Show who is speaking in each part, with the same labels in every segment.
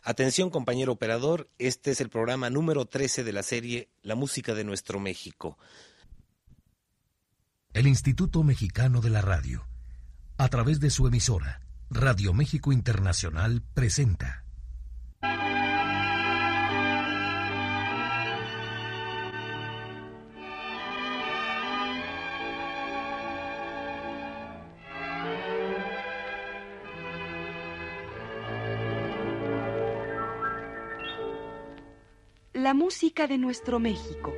Speaker 1: Atención, compañero operador, este es el programa número 13 de la serie La música de nuestro México.
Speaker 2: El Instituto Mexicano de la Radio, a través de su emisora, Radio México Internacional, presenta
Speaker 3: La música de nuestro México.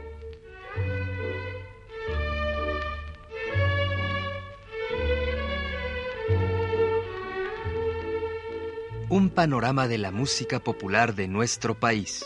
Speaker 4: Un panorama de la música popular de nuestro país.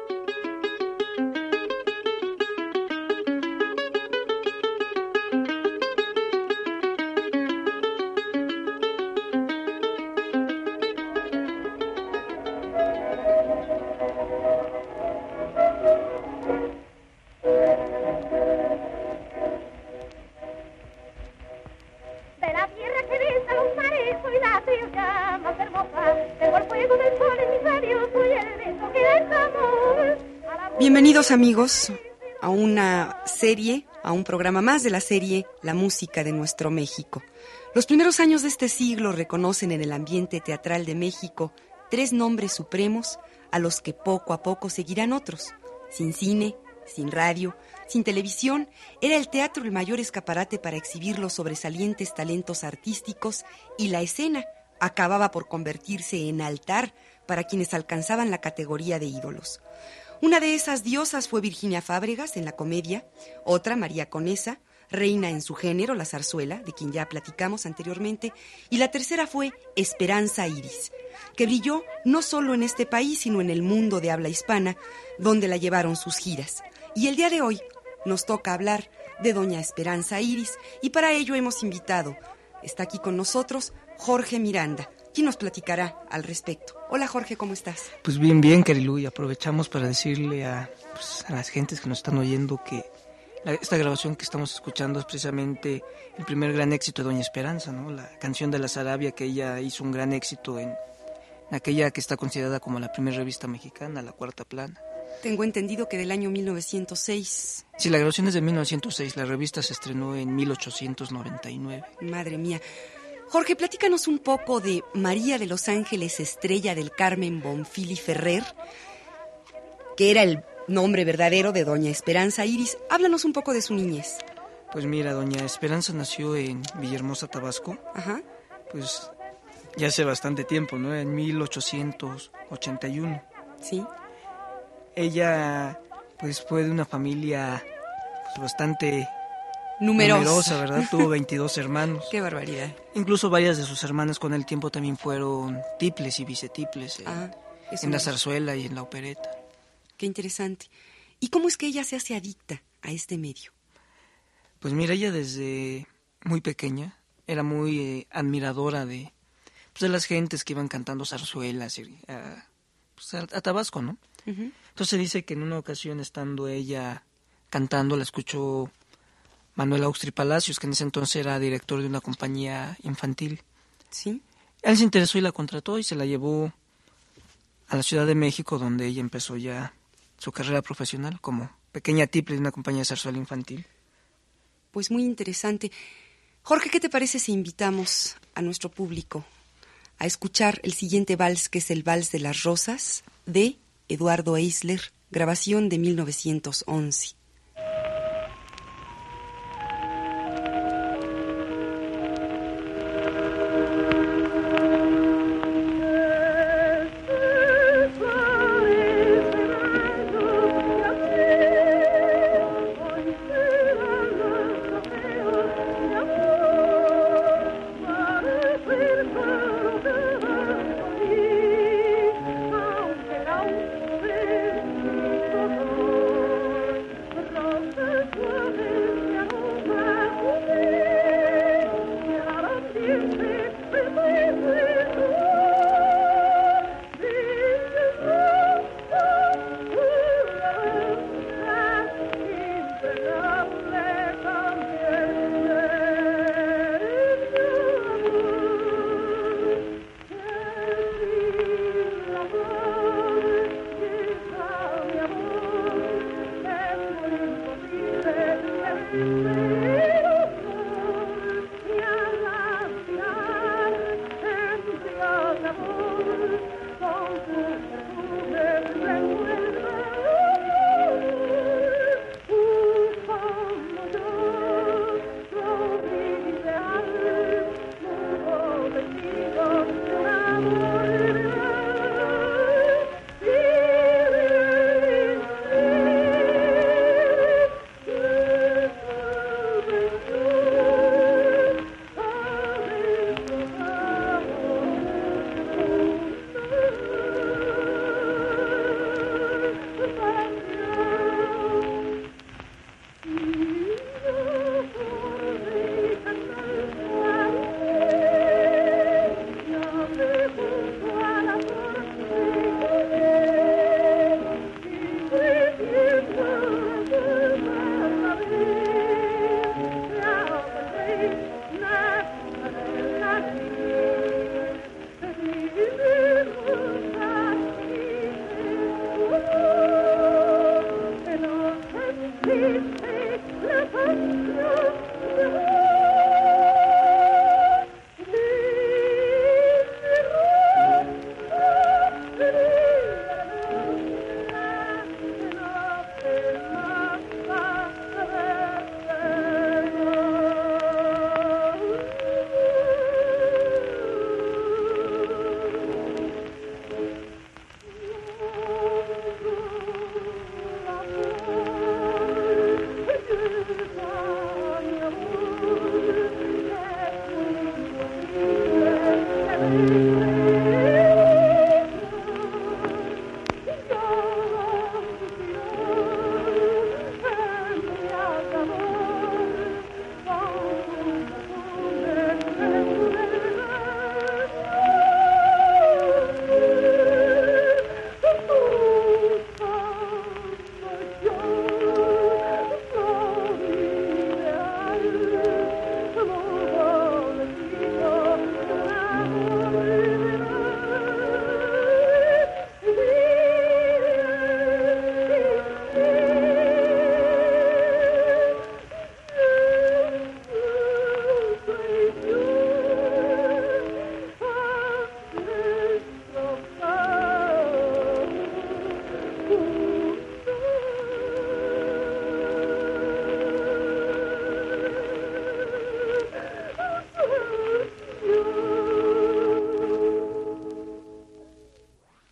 Speaker 3: Bienvenidos amigos a una serie, a un programa más de la serie La música de nuestro México. Los primeros años de este siglo reconocen en el ambiente teatral de México 3 nombres supremos a los que poco a poco seguirán otros. Sin cine, sin radio, sin televisión, era el teatro el mayor escaparate para exhibir los sobresalientes talentos artísticos y la escena acababa por convertirse en altar para quienes alcanzaban la categoría de ídolos. Una de esas diosas fue Virginia Fábregas en la comedia, otra María Conesa, reina en su género, la zarzuela, de quien ya platicamos anteriormente, y la tercera fue Esperanza Iris, que brilló no solo en este país, sino en el mundo de habla hispana, donde la llevaron sus giras. Y el día de hoy nos toca hablar de doña Esperanza Iris, y para ello hemos invitado, está aquí con nosotros, Jorge Miranda, quien nos platicará al respecto. Hola Jorge, ¿cómo estás?
Speaker 5: Pues bien, Carilu, y aprovechamos para decirle a las gentes que nos están oyendo que esta grabación que estamos escuchando es precisamente el primer gran éxito de Doña Esperanza, ¿no? La canción de la Sarabia, que ella hizo un gran éxito en aquella que está considerada como la primera revista mexicana, La Cuarta Plana.
Speaker 3: Tengo entendido que del año 1906.
Speaker 5: Sí, la grabación es de 1906, la revista se estrenó en 1899.
Speaker 3: Madre mía. Jorge, platícanos un poco de María de los Ángeles Estrella del Carmen Bonfili Ferrer, que era el nombre verdadero de doña Esperanza Iris. Háblanos un poco de su niñez.
Speaker 5: Pues mira, doña Esperanza nació en Villahermosa, Tabasco.
Speaker 3: Ajá.
Speaker 5: Pues ya hace bastante tiempo, ¿no? En 1881.
Speaker 3: Sí.
Speaker 5: Ella, pues, fue de una familia pues, bastante
Speaker 3: numerosa,
Speaker 5: ¿verdad? Tuvo 22 hermanos.
Speaker 3: Qué barbaridad.
Speaker 5: Incluso varias de sus hermanas con el tiempo también fueron tiples y vicetiples en la zarzuela y en la opereta.
Speaker 3: Qué interesante. ¿Y cómo es que ella se hace adicta a este medio?
Speaker 5: Pues mira, ella desde muy pequeña era muy admiradora de las gentes que iban cantando zarzuelas a Tabasco, ¿no? Uh-huh. Entonces dice que en una ocasión, estando ella cantando, la escuchó Manuel Auxtri Palacios, que en ese entonces era director de una compañía infantil.
Speaker 3: Sí.
Speaker 5: Él se interesó y la contrató y se la llevó a la Ciudad de México, donde ella empezó ya su carrera profesional como pequeña tiple de una compañía de zarzuela infantil.
Speaker 3: Pues muy interesante. Jorge, ¿qué te parece si invitamos a nuestro público a escuchar el siguiente vals, que es el Vals de las Rosas, de Eduardo Eisler, grabación de 1911?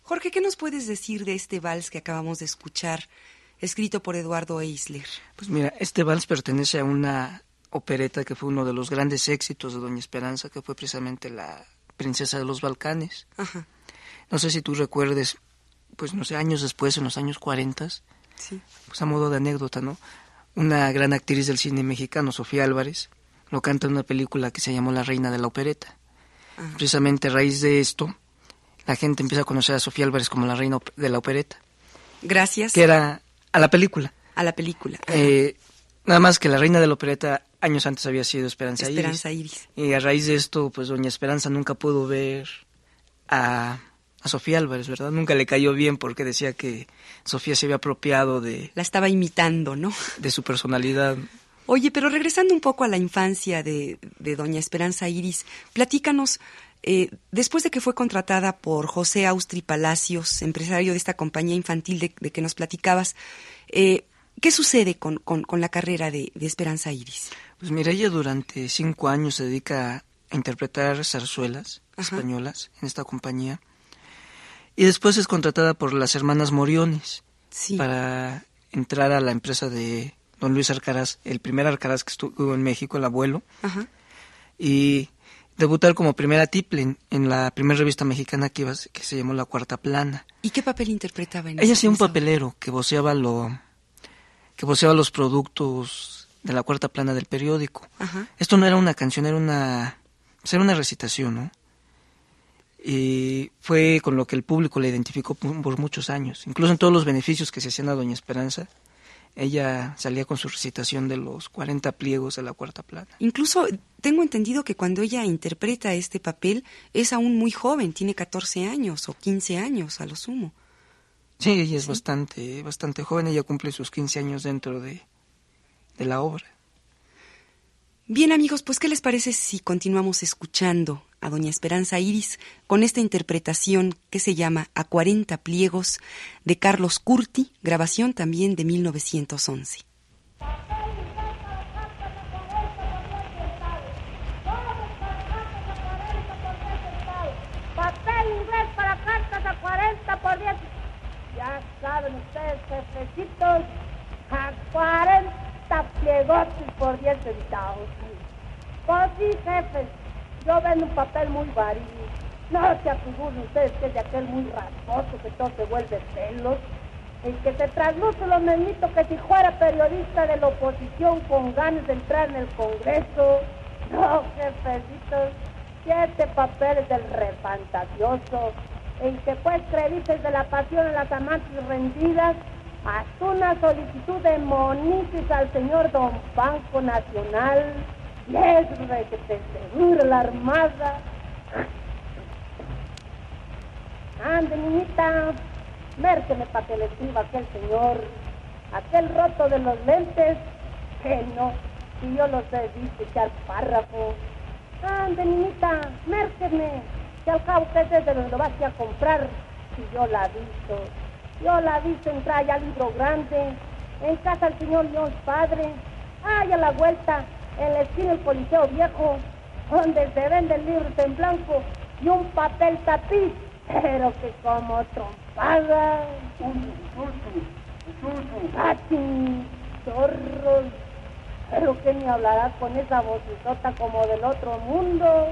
Speaker 3: Jorge, ¿qué nos puedes decir de este vals que acabamos de escuchar, escrito por Eduardo Eisler?
Speaker 5: Pues mira, este vals pertenece a una opereta que fue uno de los grandes éxitos de Doña Esperanza, que fue precisamente La Princesa de los Balcanes.
Speaker 3: Ajá.
Speaker 5: No sé si tú recuerdes, pues no sé, años después, en los años 40,
Speaker 3: Sí.
Speaker 5: pues a modo de anécdota, ¿no? Una gran actriz del cine mexicano, Sofía Álvarez, lo canta en una película que se llamó La Reina de la Opereta.
Speaker 3: Ajá.
Speaker 5: Precisamente a raíz de esto, la gente empieza a conocer a Sofía Álvarez como la Reina de la Opereta.
Speaker 3: Gracias
Speaker 5: Que era a la película.
Speaker 3: a la película.
Speaker 5: Nada más que la Reina de la Opereta años antes había sido Esperanza
Speaker 3: Esperanza
Speaker 5: Iris.
Speaker 3: Iris.
Speaker 5: Y a raíz de esto, pues Doña Esperanza nunca pudo ver a Sofía Álvarez, ¿verdad? Nunca le cayó bien porque decía que Sofía se había apropiado de
Speaker 3: La estaba imitando, ¿no?
Speaker 5: su personalidad.
Speaker 3: Oye, pero regresando un poco a la infancia de doña Esperanza Iris, platícanos, después de que fue contratada por José Austri Palacios, empresario de esta compañía infantil de que nos platicabas, ¿qué sucede con la carrera de Esperanza Iris?
Speaker 5: Pues mira, ella durante 5 años se dedica a interpretar zarzuelas españolas en esta compañía. Y después es contratada por las hermanas Moriones
Speaker 3: Sí.
Speaker 5: para entrar a la empresa de don Luis Arcaraz, el primer Arcaraz que estuvo en México, el abuelo,
Speaker 3: Ajá.
Speaker 5: y debutar como primera tiple en la primera revista mexicana que se llamó La Cuarta Plana.
Speaker 3: ¿Y qué papel interpretaba en
Speaker 5: Ella hacía un
Speaker 3: esa?
Speaker 5: papelero que voceaba los productos de La Cuarta Plana del periódico.
Speaker 3: Ajá.
Speaker 5: Esto no era una canción, era una recitación, ¿no? Y fue con lo que el público la identificó por muchos años. Incluso en todos los beneficios que se hacían a Doña Esperanza, ella salía con su recitación de los 40 pliegos de La Cuarta Plana.
Speaker 3: Incluso tengo entendido que cuando ella interpreta este papel es aún muy joven, tiene 14 años o 15 años a lo sumo.
Speaker 5: Sí, ella es bastante joven, ella cumple sus 15 años dentro de la obra.
Speaker 3: Bien, amigos, pues ¿qué les parece si continuamos escuchando a doña Esperanza Iris con esta interpretación que se llama A 40 pliegos de Carlos Curti, grabación también de 1911?
Speaker 6: Papel inglés para cartas a 40 por 10. Ya saben ustedes, jefecitos, a 40 pliegotes por 10 centavos. Pues sí, jefes, yo vendo un papel muy varío. No se aseguren ustedes que es de aquel muy rasposo que todo se vuelve pelos. El que se trasluce lo mismito que si fuera periodista de la oposición con ganas de entrar en el Congreso. No, jefecitos, 7 papeles del refantasioso, en que pues credites de la pasión a las amantes rendidas, hasta una solicitud de monitis al señor Don Banco Nacional, y es que te segura la armada. Ande, niñita, mérqueme para que le escriba aquel señor, aquel roto de los lentes, que no, si yo los he visto echar párrafo. Ande, niñita, mérqueme, que al cabo que es desde donde lo vas a comprar, si yo la he visto entrar allá al libro grande, en casa del señor Dios Padre, allá a la vuelta, en la esquina del Coliseo Viejo, donde se venden libros en blanco y un papel tapiz, pero que como trompada. ¡Atin! ¡Zorros! Pero que ni hablará con esa vocesota como del otro mundo.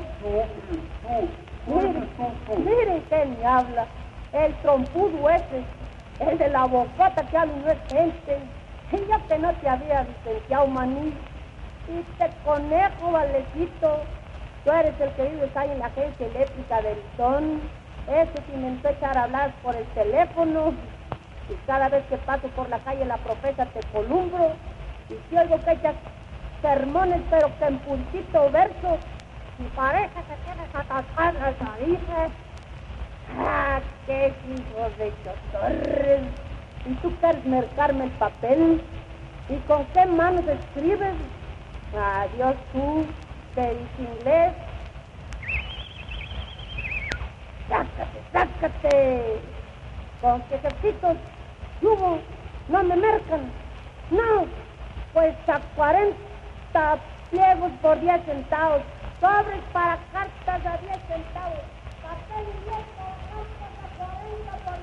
Speaker 6: Miren que ni habla. El trompudo ese, el de la bocota que habla y no es gente. Y ya que no te había licenciado, maní. Y te conejo, valecito. Tú eres el que vives ahí en la agencia eléctrica del Son. Ese que inventó echar a hablar por el teléfono. Y cada vez que paso por la calle la profesa te columbro. Y si oigo que echas sermones, pero que en puntito verso. Y parece que tienes atascadas las narices. ¡Ah, qué hijos de chotorres! ¿Y tú quieres mercarme el papel? ¿Y con qué manos escribes? Adiós tú, que dices inglés. ¡Sácate! Con que jefecitos, yugo, no me mercan. No, pues a 40 pliegos por 10 centavos. Sobres para cartas a 10 centavos. Papel inglés para cartas a 40 por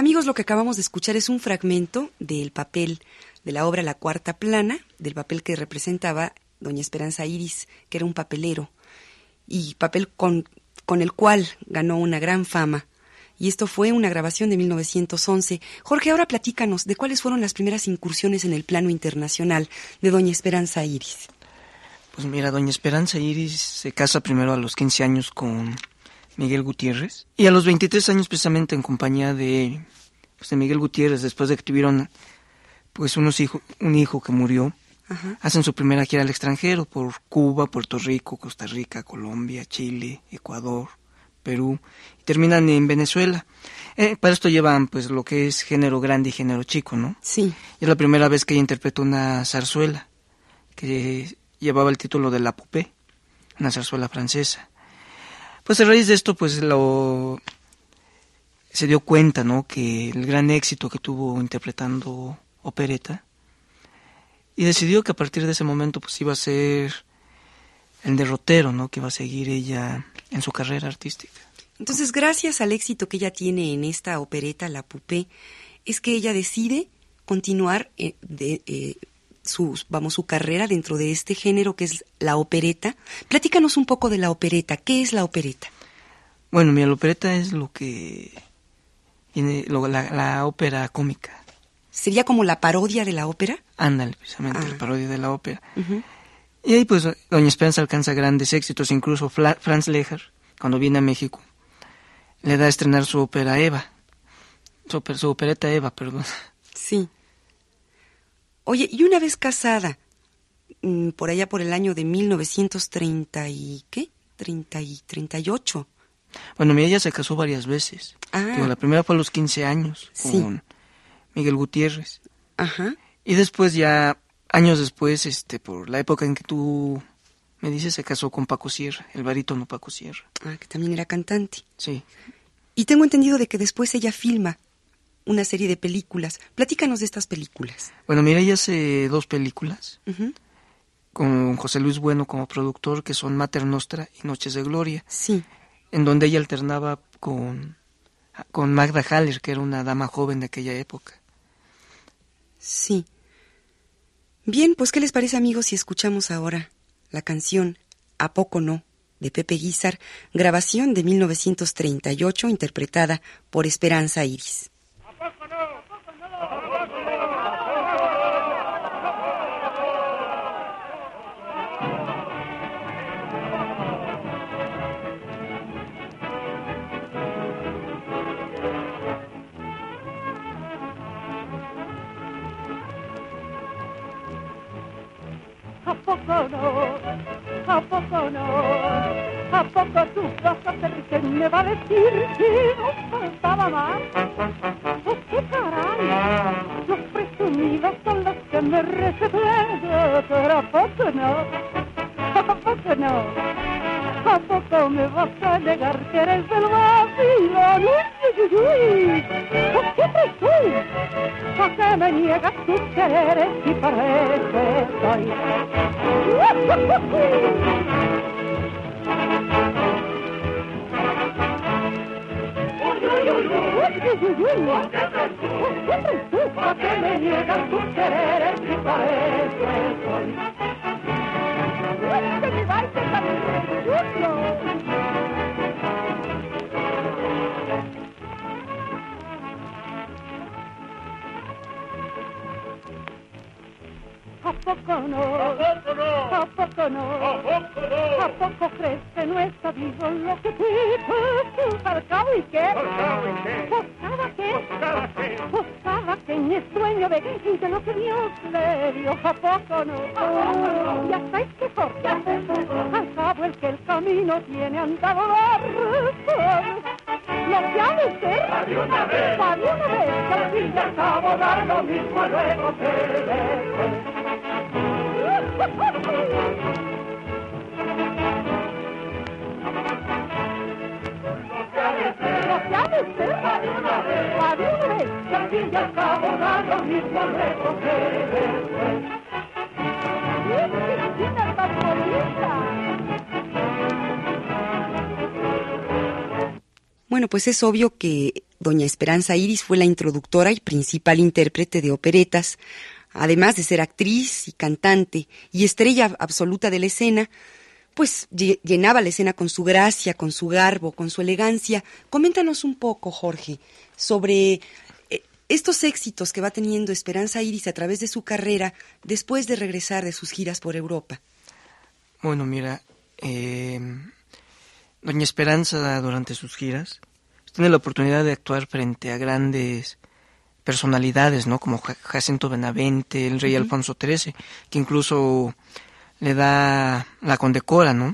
Speaker 3: Amigos, lo que acabamos de escuchar es un fragmento del papel de la obra La Cuarta Plana, del papel que representaba doña Esperanza Iris, que era un papelero, y papel con el cual ganó una gran fama. Y esto fue una grabación de 1911. Jorge, ahora platícanos de cuáles fueron las primeras incursiones en el plano internacional de doña Esperanza Iris.
Speaker 5: Pues mira, doña Esperanza Iris se casa primero a los 15 años con Miguel Gutiérrez, y a los 23 años precisamente en compañía de Miguel Gutiérrez, después de que tuvieron pues un hijo que murió. Ajá. Hacen su primera gira al extranjero por Cuba, Puerto Rico, Costa Rica, Colombia, Chile, Ecuador, Perú, y terminan en Venezuela. Para esto llevan pues lo que es género grande y género chico, ¿no?
Speaker 3: Sí.
Speaker 5: Y es la primera vez que ella interpretó una zarzuela que llevaba el título de La Poupée, una zarzuela francesa. Pues a raíz de esto pues se dio cuenta, ¿no?, que el gran éxito que tuvo interpretando opereta, y decidió que a partir de ese momento pues iba a ser el derrotero, ¿no?, que iba a seguir ella en su carrera artística.
Speaker 3: Entonces, gracias al éxito que ella tiene en esta opereta, La Poupée, es que ella decide continuar su carrera dentro de este género que es la opereta. Platícanos un poco de la opereta. ¿Qué es la opereta?
Speaker 5: Bueno, mira, la opereta es lo que la ópera cómica.
Speaker 3: ¿Sería como la parodia de la ópera?
Speaker 5: Ándale, precisamente, la parodia de la ópera. Uh-huh. Y ahí pues doña Esperanza alcanza grandes éxitos, incluso Franz Leher, cuando viene a México, le da a estrenar su ópera Eva, su opereta Eva, perdón.
Speaker 3: Sí. Oye, y una vez casada, por allá por el año de 1930 y ¿qué? 38.
Speaker 5: Bueno, ella se casó varias veces. Digo, la primera fue a los 15 años con Miguel Gutiérrez.
Speaker 3: Ajá.
Speaker 5: Y después ya, años después, por la época en que tú me dices, se casó con Paco Sierra, el barítono Paco Sierra.
Speaker 3: Ah, que también era cantante.
Speaker 5: Sí.
Speaker 3: Y tengo entendido de que después ella filma una serie de películas. Platícanos de estas películas.
Speaker 5: Bueno, mira, ella hace 2 películas,
Speaker 3: uh-huh,
Speaker 5: con José Luis Bueno como productor, que son Mater Nostra y Noches de Gloria.
Speaker 3: Sí.
Speaker 5: En donde ella alternaba con Magda Haller, que era una dama joven de aquella época.
Speaker 3: Sí. Bien, pues ¿qué les parece, amigos, si escuchamos ahora la canción ¿A poco no?, de Pepe Guízar, grabación de 1938, interpretada por Esperanza Iris.
Speaker 6: ¿A poco no? ¿A poco no? ¿A poco no? ¿A poco no? ¿A poco tú vas a hacer que me va a decir que no faltaba más? ¡Oh, qué caray! Los presumidos son los que me respetan, pero ¿a poco no? ¿A poco no? ¿A poco me vas a negar que eres del vacilón? ¡Uy, uy, uy! ¿Por qué te tú? ¿Por qué me niegas tus quereres y parece soy? ¿Por qué me niegas tus quereres y parece soy? ¡Que mi baile está muy precioso! ¿A poco no? ¿A poco no? ¿A poco no? ¿A poco no? ¿A poco crees que no está vivo lo que pides? ¿Al cabo y qué? ¿Al cabo y qué? ¿Pues cada qué? ¿Pues cada qué? Pues cada quien es dueño de lo que Dios le dio. ¿A poco no? ¿A poco no? Ya estáis mejor, ya estáis mejor. Al cabo el que el camino tiene andado largo. Lo que ha de ser, para una vez, que al fin y al cabo dar lo mismo luego que después. Lo que ha de ser, para una vez, que al fin y al cabo dar lo mismo luego que después. ¡Qué chiquita tan bonita!
Speaker 3: Bueno, pues es obvio que doña Esperanza Iris fue la introductora y principal intérprete de operetas. Además de ser actriz y cantante y estrella absoluta de la escena, pues llenaba la escena con su gracia, con su garbo, con su elegancia. Coméntanos un poco, Jorge, sobre estos éxitos que va teniendo Esperanza Iris a través de su carrera después de regresar de sus giras por Europa.
Speaker 5: Bueno, mira, doña Esperanza durante sus giras tiene la oportunidad de actuar frente a grandes personalidades, ¿no? Como Jacinto Benavente, el rey Alfonso XIII, que incluso la condecora, ¿no?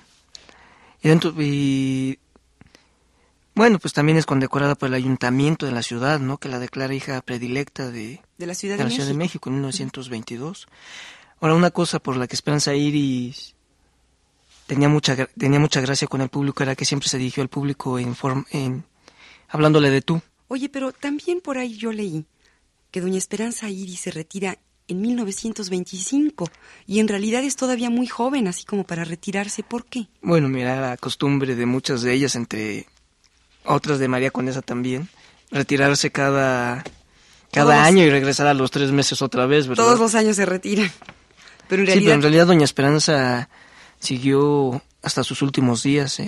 Speaker 5: Y bueno, pues también es condecorada por el ayuntamiento de la ciudad, ¿no? Que la declara hija predilecta de
Speaker 3: la Ciudad
Speaker 5: de México en 1922. Ahora, una cosa por la que Esperanza Iris tenía mucha gracia con el público era que siempre se dirigió al público hablándole de tú.
Speaker 3: Oye, pero también por ahí yo leí que doña Esperanza Iris se retira en 1925 y en realidad es todavía muy joven, así como para retirarse. ¿Por qué?
Speaker 5: Bueno, mira, la costumbre de muchas de ellas, entre otras de María Conesa también, retirarse cada año y regresar a los 3 meses otra vez, ¿verdad?
Speaker 3: Todos los años se retiran. Pero
Speaker 5: Sí, pero en realidad doña Esperanza siguió hasta sus últimos días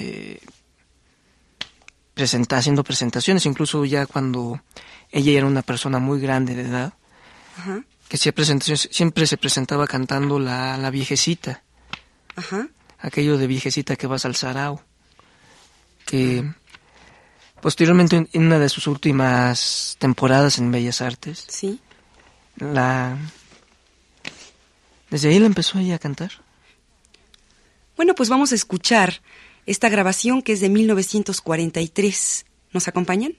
Speaker 5: haciendo presentaciones, incluso ya cuando ella era una persona muy grande de edad.
Speaker 3: Ajá.
Speaker 5: Que siempre se presentaba cantando la viejecita.
Speaker 3: Ajá.
Speaker 5: Aquello de viejecita que vas al sarao. Que posteriormente en una de sus últimas temporadas en Bellas Artes,
Speaker 3: sí,
Speaker 5: desde ahí la empezó ella a cantar.
Speaker 3: Bueno, pues vamos a escuchar esta grabación que es de 1943. ¿Nos acompañan?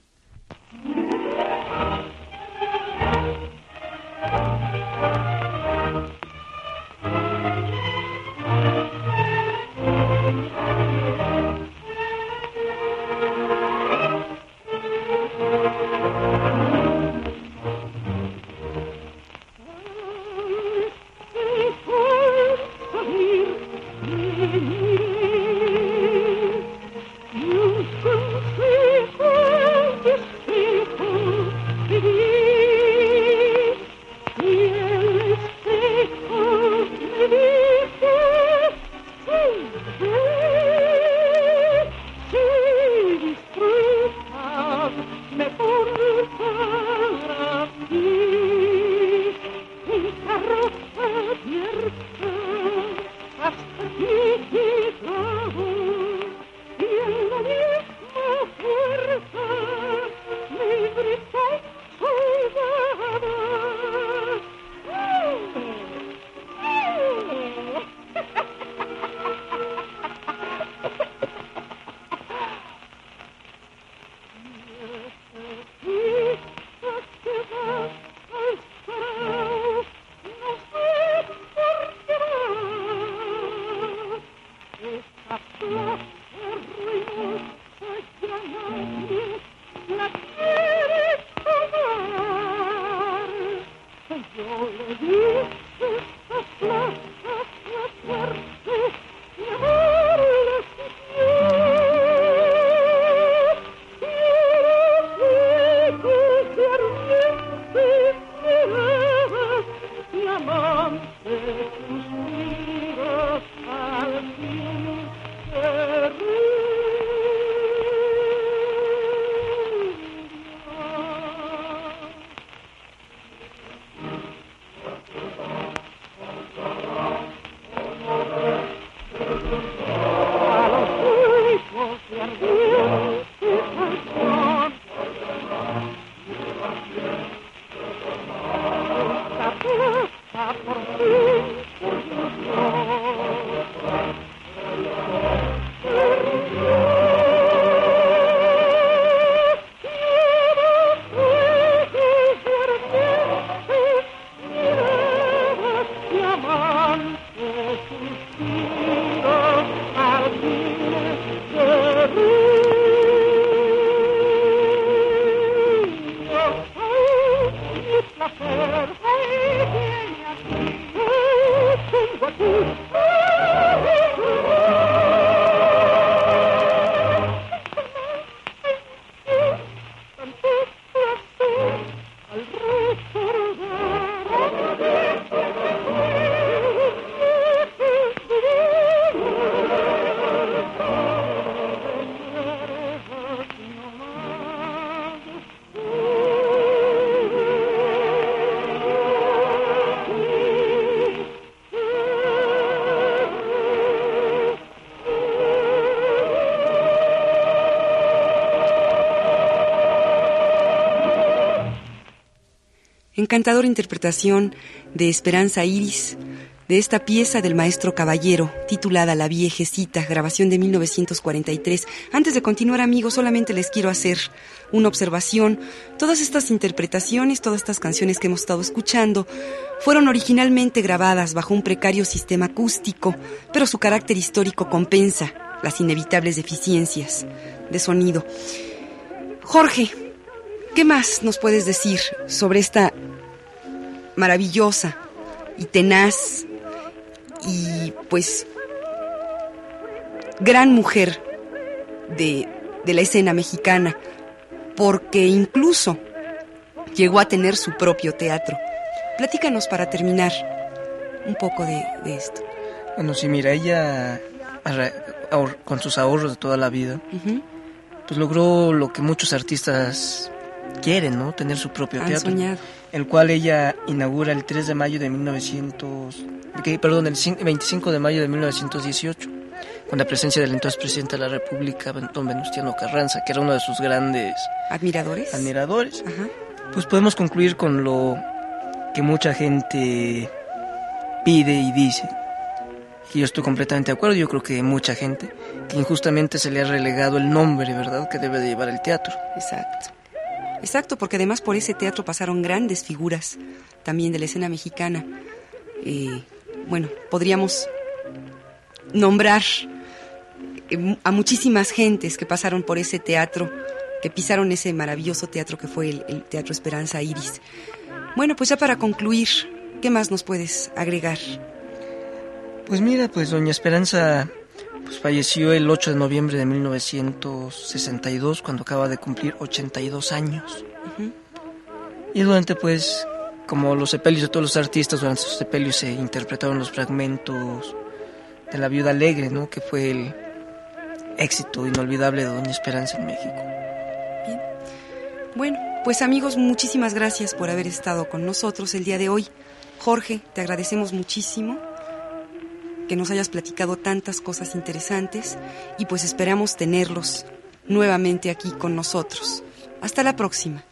Speaker 6: Thank you.
Speaker 3: Encantadora interpretación de Esperanza Iris, de esta pieza del maestro Caballero, titulada La Viejecita, grabación de 1943. Antes de continuar, amigos, solamente les quiero hacer una observación. Todas estas interpretaciones, todas estas canciones que hemos estado escuchando, fueron originalmente grabadas bajo un precario sistema acústico, pero su carácter histórico compensa las inevitables deficiencias de sonido. Jorge, ¿qué más nos puedes decir sobre esta maravillosa y tenaz y pues gran mujer de la escena mexicana, porque incluso llegó a tener su propio teatro? Platícanos para terminar un poco de esto.
Speaker 5: Bueno, sí, mira, ella con sus ahorros de toda la vida, pues logró lo que muchos artistas quieren, ¿no? Tener su propio teatro.
Speaker 3: Soñado.
Speaker 5: El cual ella inaugura el 3 de mayo de 25 de mayo de 1918, con la presencia del entonces presidente de la República, don Venustiano Carranza, que era uno de sus grandes
Speaker 3: admiradores.
Speaker 5: Ajá. Pues podemos concluir con lo que mucha gente pide y dice. Y yo estoy completamente de acuerdo. Yo creo que mucha gente, que injustamente se le ha relegado el nombre, ¿verdad?, que debe de llevar el teatro.
Speaker 3: Exacto, porque además por ese teatro pasaron grandes figuras también de la escena mexicana. Bueno, podríamos nombrar a muchísimas gentes que pasaron por ese teatro, que pisaron ese maravilloso teatro que fue el Teatro Esperanza Iris. Bueno, pues ya para concluir, ¿qué más nos puedes agregar?
Speaker 5: Pues mira, pues doña Esperanza pues falleció el 8 de noviembre de 1962, cuando acaba de cumplir 82 años. Y durante, pues, como los sepelios de todos los artistas, durante sus sepelios se interpretaron los fragmentos de La Viuda Alegre, ¿no?, que fue el éxito inolvidable de doña Esperanza en México.
Speaker 3: Bien. Bueno, pues amigos, muchísimas gracias por haber estado con nosotros el día de hoy. Jorge, te agradecemos muchísimo que nos hayas platicado tantas cosas interesantes y pues esperamos tenerlos nuevamente aquí con nosotros. Hasta la próxima.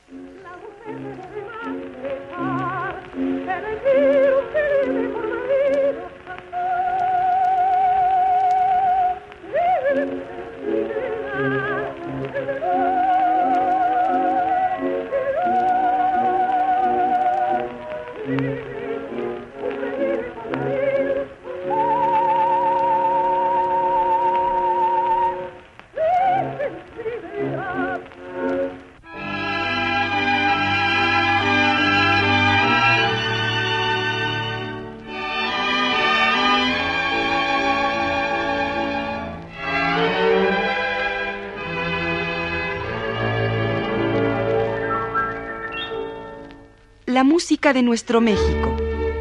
Speaker 3: La música de nuestro México.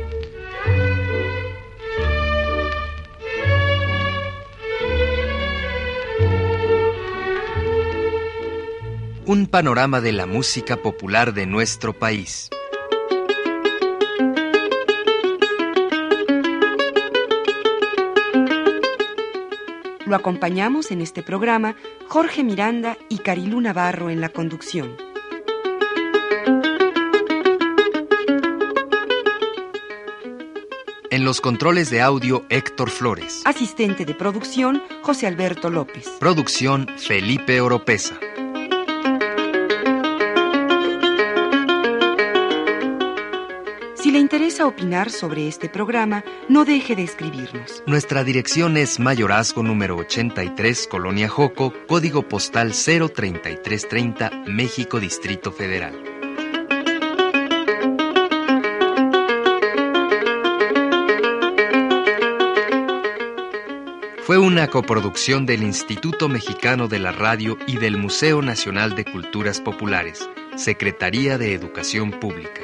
Speaker 4: Un panorama de la música popular de nuestro país.
Speaker 3: Lo acompañamos en este programa Jorge Miranda y Carilú Navarro en la conducción.
Speaker 4: En los controles de audio, Héctor Flores.
Speaker 3: Asistente de producción, José Alberto López.
Speaker 4: Producción, Felipe Oropesa.
Speaker 3: Si le interesa opinar sobre este programa, no deje de escribirnos.
Speaker 4: Nuestra dirección es Mayorazgo número 83, Colonia Joco, código postal 03330, México, Distrito Federal. Fue una coproducción del Instituto Mexicano de la Radio y del Museo Nacional de Culturas Populares, Secretaría de Educación Pública.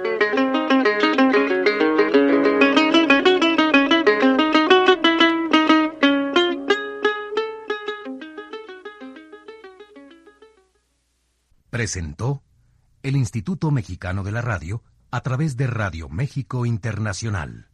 Speaker 2: Presentó el Instituto Mexicano de la Radio a través de Radio México Internacional.